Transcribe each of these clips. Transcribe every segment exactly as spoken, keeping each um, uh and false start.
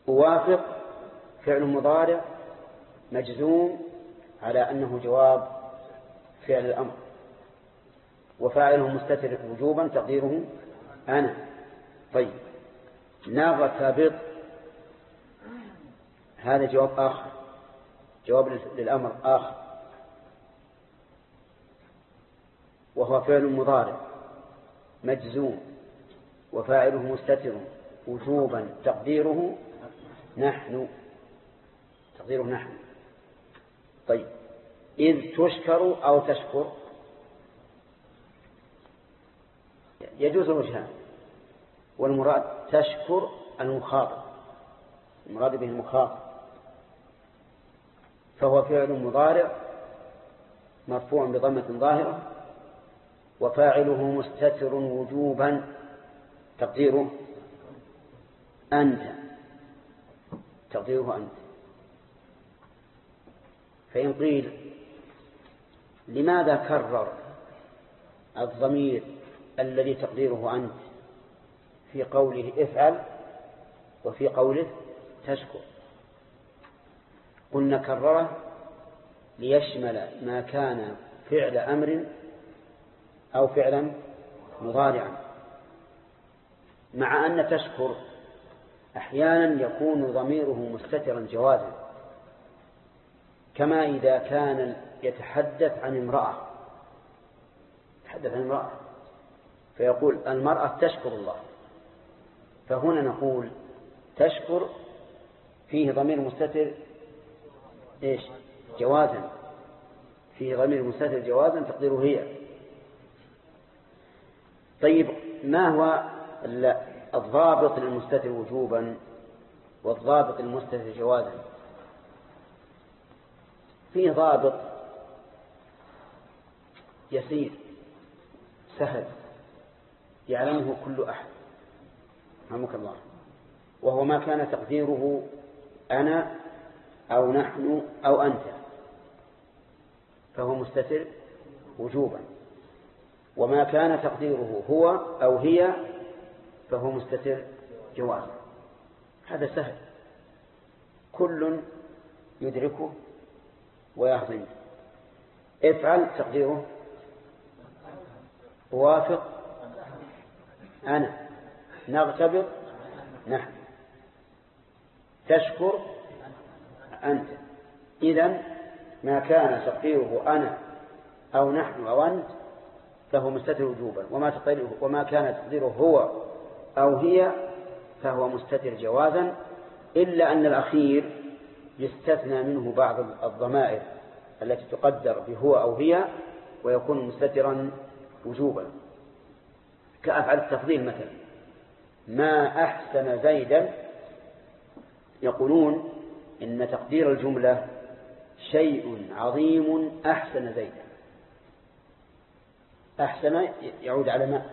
أوافق فعل مضارع مجزوم على أنه جواب فعل الأمر، وفاعله مستتر وجوبا تقديره أنا. طيب نغتبط هذا جواب آخر، جواب للأمر آخر، وهو فعل مضارع مجزوم وفاعله مستتر وجوبا تقديره نحن، تقديره نحن. طيب إذ تشكر أو تشكر يجوز الوجهان، والمراد تشكر المخاطب، المراد به المخاطب، فهو فعل مضارع مرفوع بضمة ظاهرة وفاعله مستتر وجوبا تقديره أنت، تقديره أنت. فإن قيل لماذا كرر الضمير الذي تقديره أنت في قوله افعل وفي قوله تشكر؟ قلنا كرره ليشمل ما كان فعل أمر أو فعلا مضارعا، مع أن تشكر أحيانا يكون ضميره مستترا جوازا، كما إذا كان يتحدث عن امرأة، يتحدث عن امرأة فيقول المرأة تشكر الله، فهنا نقول تشكر فيه ضمير مستتر إيش؟ جوازا، فيه ضمير مستتر جوازا تقديره هي. طيب ما هو الضابط للمستتر وجوبا والضابط للمستتر جوازا؟ فيه ضابط يسير سهل يعلمه كل أحد، رحمك الله، وهو ما كان تقديره أنا أو نحن أو أنت فهو مستتر وجوبا، وما كان تقديره هو أو هي فهو مستتر جوازا. هذا سهل كل يدركه ويهضم. افعل تقديره وافق أنا، نغتبط نحن، تشكر أنت. إذن ما كان تقديره أنا أو نحن أو أنت فهو مستتر وجوبا، وما, تقديره وما كان تقديره هو أو هي فهو مستتر جوازا، إلا أن الأخير يستثنى منه بعض الضمائر التي تقدر بهو أو هي ويكون مستترا وجوبا، كأفعل التفضيل مثلا، ما أحسن زيدا، يقولون إن تقدير الجملة شيء عظيم أحسن زيدا. أحسن يعود على ما،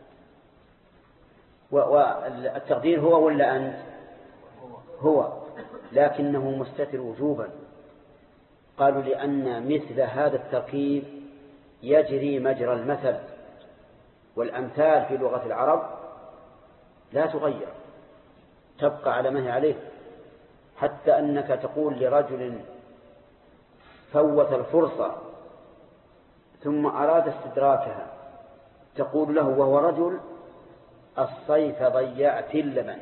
والتقدير هو ولا أنت؟ هو، لكنه مستتر وجوبا. قالوا لأن مثل هذا التركيب يجري مجرى المثل، والأمثال في لغة العرب لا تغير، تبقى على ما هي عليه، حتى أنك تقول لرجل فوت الفرصة ثم أراد استدراكها تقول له وهو رجل الصيف ضيعت اللبن،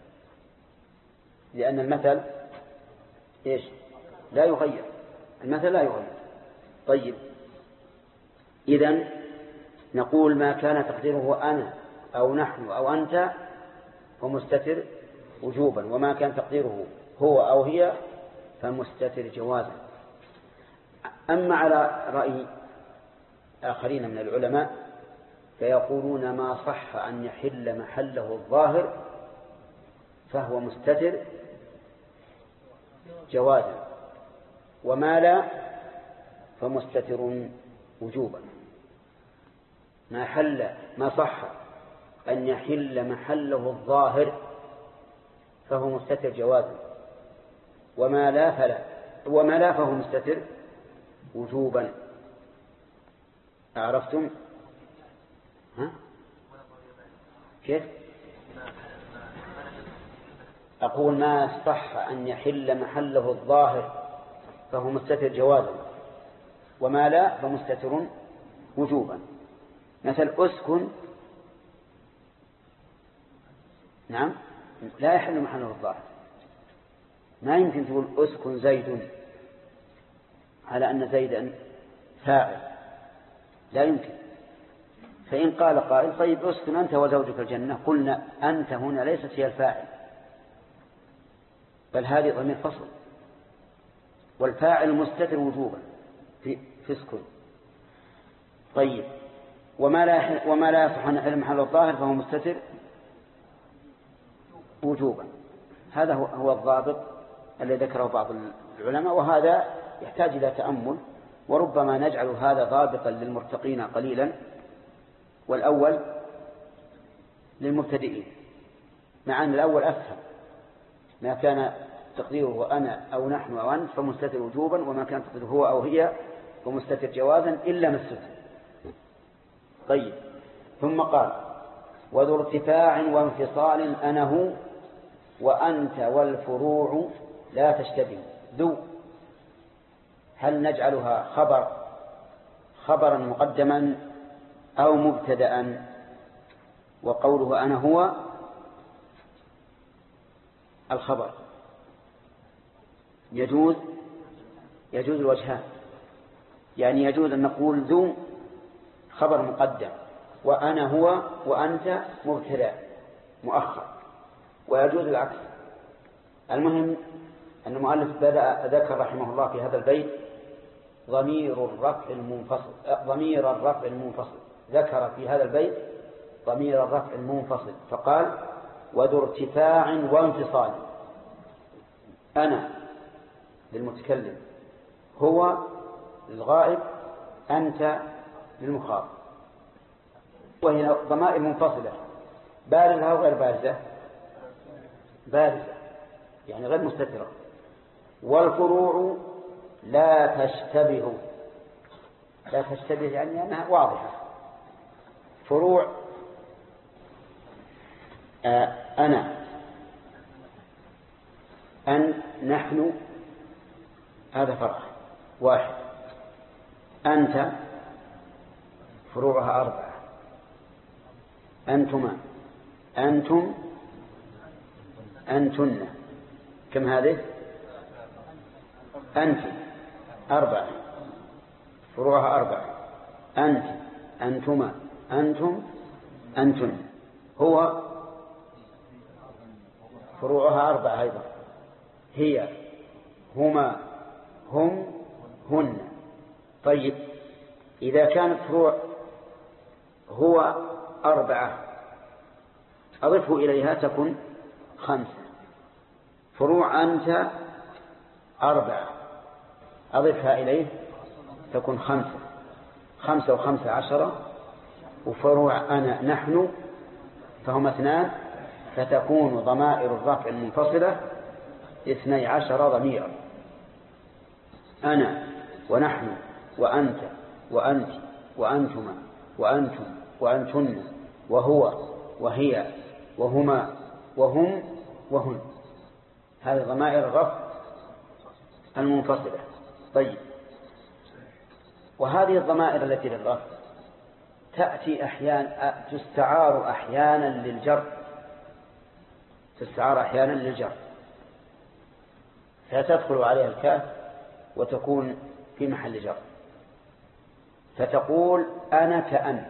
لأن المثل إيش؟ لا يغير، المثل لا يغير. طيب إذن نقول ما كان تقديره أنا أو نحن أو أنت فمستتر وجوبا، وما كان تقديره هو أو هي فمستتر جوازا. أما على رأي آخرين من العلماء فيقولون ما صح أن يحل محله الظاهر فهو مستتر جوازا، وما لا فمستتر وجوبا. ما حل ما صح أن يحل محله الظاهر فهو مستتر جوازا، وما لا فلا وما لا فهو مستتر وجوبا. أعرفتم؟ ها؟ كيف؟ أقول ما صح أن يحل محله الظاهر فهو مستتر جوازا، وما لا فمستتر وجوبا. مثل أسكن، نعم، لا يحل محله الظاهر. ما يمكن تقول أسكن زيد على أن زيدا فاعل، لا يمكن. فإن قال قائل طيب أسكن أنت وزوجك الجنة، قلنا أنت هنا ليست هي الفاعل، بل هذه ضمير فصل، والفاعل مستتر وجوبا في اسكن. طيب وما لا وما لا يصح أن يحل محل الظاهر فهو مستتر وجوبا. هذا هو الضابط الذي ذكره بعض العلماء، وهذا يحتاج إلى تأمل، وربما نجعل هذا ضابطا للمرتقين قليلا والأول للمبتدئين، مع أن الأول أفهم. ما كان تقديره أنا أو نحن أو أنت فمستتر وجوبا، وما كان تقديره هو أو هي فمستتر جوازا إلا ما الستر. طيب ثم قال وذو ارتفاع وانفصال أنا هو وأنت والفروع لا تشتبه. ذو هل نجعلها خبر خبرا مقدما أو مبتدأ؟ وقوله أنا هو الخبر، يجوز يجوز الوجهان، يعني يجوز أن نقول ذو خبر مقدم وأنا هو وأنت مبتدأ مؤخر، ويجوز العكس. المهم أن المؤلف بدأ ذكر رحمه الله في هذا البيت ضمير الرفع المنفصل ضمير الرفع المنفصل ذكر في هذا البيت ضمير الرفع المنفصل فقال وذو ارتفاع وانفصال. أنا للمتكلم، هو للغائب، أنت للمخاطب، وهي ضمائر منفصلة بارزة أو غير بارزة؟ بارزة يعني غير مستترة. والفروع لا تشتبه، لا تشتبه يعني أنها واضحة. فروع آه أنا، أن، نحن، هذا فرع واحد. أنت فروعها أربعة، أنتما، أنتم، أنتن، كم هذه؟ أنت أربعة، فروعها أربعة. أنت، أنتما، أنتم، أنتن. هو فروعها أربعة أيضا، هي، هما، هم، هن. طيب إذا كانت فروع هو أربعة أضفه إليها تكون خمسة. فروع أنت أربعة أضفها إليه تكون خمسة، خمسة وخمسة عشرة. وفروع أنا نحن فهم اثنان، فتكون ضمائر الرفع المنفصلة اثني عشر ضميرا. أنا ونحن وأنت وأنت وأنتما وأنتم وأنتن وهو وهي وهما وهم وهن. هذه ضمائر الرفع المنفصلة. طيب وهذه الضمائر التي للرفع تأتي أحيانا، تستعار أحيانا للجر، تستعار أحيانا للجر، فتدخل عليها الكاف وتكون في محل جر. فتقول أنا كأنت،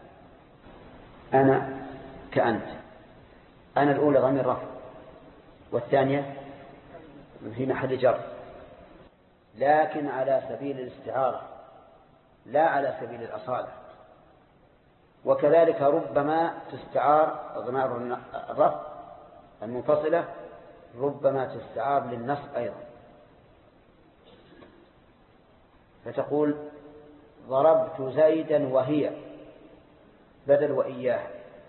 أنا كأنت. أنا الأولى ضمير رفع والثانية في محل جر، لكن على سبيل الاستعارة لا على سبيل الأصالة. وكذلك ربما تستعار ضمائر الرفع المنفصلة، ربما تستعار للنصب أيضا، فتقول ضربت زيدا وهي بدل وإياه.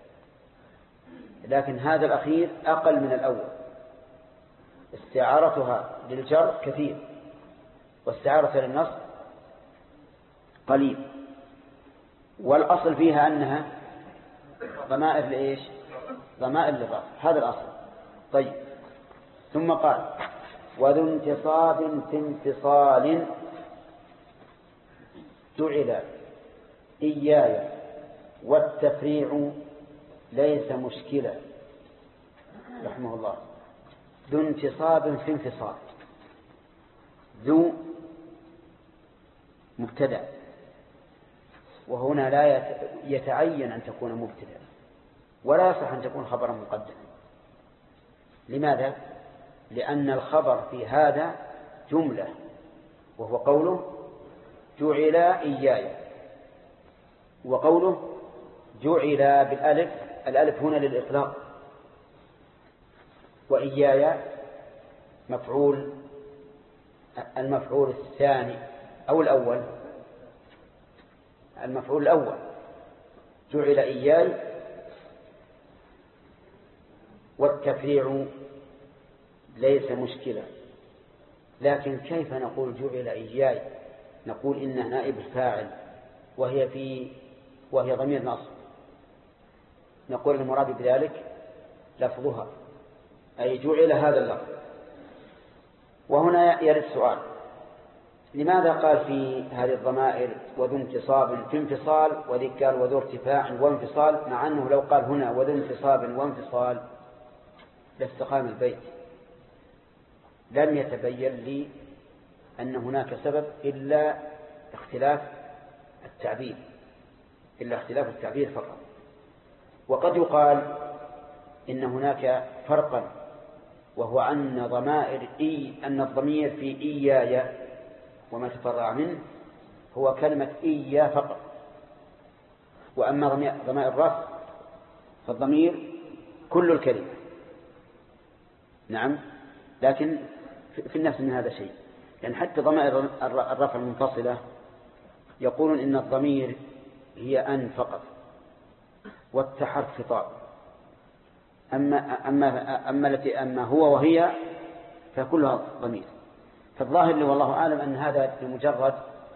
لكن هذا الأخير أقل من الأول، استعارتها للجر كثير واستعارتها للنصب قليل. والأصل فيها أنها ضمائر لإيش؟ ضمائر للرفع، هذا الأصل. طيب ثم قال وذو انتصاب في انفصال جعل إياي والتفريع ليس مشكلا. رحمه الله. ذو انتصاب في انفصال. ذو مبتدأ، وهنا لا يتعين أن تكون مبتدأ ولا يصح أن تكون خبرا مقدما. لماذا؟ لأن الخبر في هذا جملة، وهو قوله جعل إياي، وقوله جعل بالألف، الألف هنا للإطلاق، وإياي مفعول، المفعول الثاني أو الأول، المفعول الأول. جعل إياي والتفريع ليس مشكلة. لكن كيف نقول جعل إياي؟ نقول إنه نائب الفاعل وهي في وهي ضمير نصب. نقول المراد بذلك لفظها، أي جعل هذا اللفظ. وهنا يرد السؤال: لماذا قال في هذه الضمائر وذو انتصاب في انفصال، وذي قال وذو ارتفاع وانفصال، مع أنه لو قال هنا وذو انتصاب وانفصال لاستقام البيت؟ لم يتبين لي أن هناك سبب إلا اختلاف التعبير، إلا اختلاف التعبير فقط. وقد يقال إن هناك فرقا، وهو أن ضمائر إي أن الضمير في إياي وما تفرع منه هو كلمة إيا فقط، وأما ضمائر الرفع فالضمير كل الكلمة. نعم، لكن في النفس من هذا شيء، لأن يعني حتى ضمائر الرفع المنفصلة يقولون إن الضمير هي أن فقط والتحرف خطاب. أما, أما, أما, التي أما هو وهي فكلها ضمير. فالظاهر لي والله أعلم أن هذا بمجرد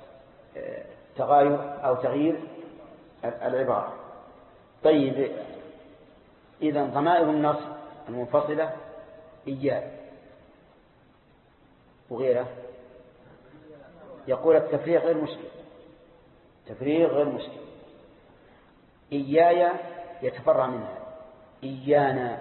تغاير أو تغيير العبارة. طيب، إذن ضمائر النصب المنفصلة إياي وغيره، يقول التفريغ غير مشكل، تفريغ غير مشكل. إياي يتفرع منها إيانا،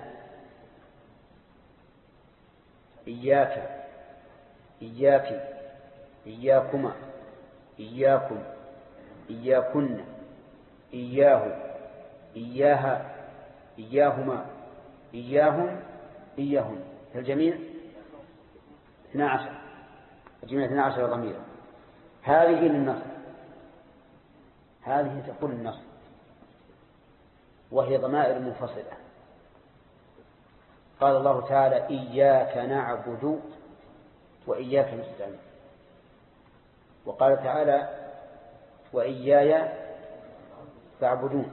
إياك، إياك، إياكما، إياكم، إياكن، إياه، إياها، إياهما، إياهم، إياهن. الجميع اثنا عشر، الجميع اثنا عشر ضميرا. هذه للنصب، هذه تقول النصب، وهي ضمائر منفصلة. قال الله تعالى إياك نعبد وإياك نستعين، وقال تعالى وإياي فاعبدون،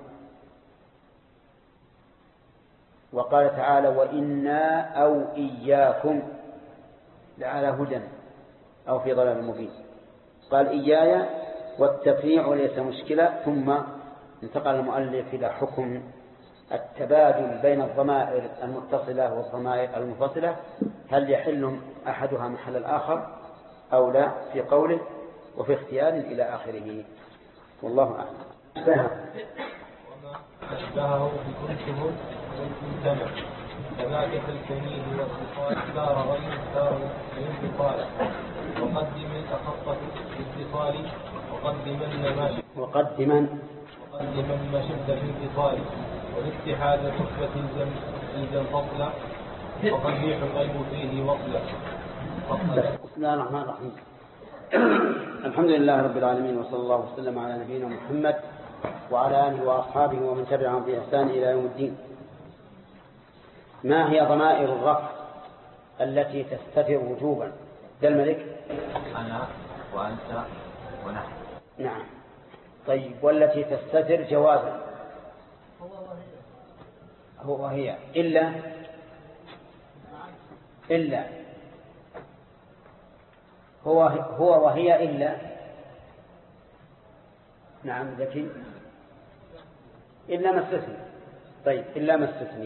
وقال تعالى وإنا أو إياكم لعلى هدى أو في ضلال مبين. قال إياي والتفريع ليس مشكلة. ثم انتقل المؤلف إلى حكم التبادل بين الضمائر المتصلة والضمائر المنفصلة، هل يحل أحدها محل الآخر أو لا، في قوله وفي اختيار إلى آخره. والله أعلم. وما أشبهه بكنته والكنتمة كما كالكنيه والاتصال دار غير دار الانفصال. وقدم الأخص الاتصال وقدمن ما شبه وقدمن وقدمن ما شبه الانفصال والاتحاد الرتبة الزم الزم فصلا وقبيح الغيب فيه وصلا. بسم الله الرحمن الرحيم. الحمد لله رب العالمين، وصلى الله وسلم على نبينا محمد وعلى آله وأصحابه ومن تبعهم بإحسان إلى يوم الدين. ما هي ضمائر الرفع التي تستتر وجوبا؟ ذا الملك. أنا وأنت ونحن. نعم. طيب، والتي تستتر جوازا؟ هو وهي إلا إلا هو هو وهي إلا. نعم ذكي. إلا ما استثني. طيب، إلا ما استثني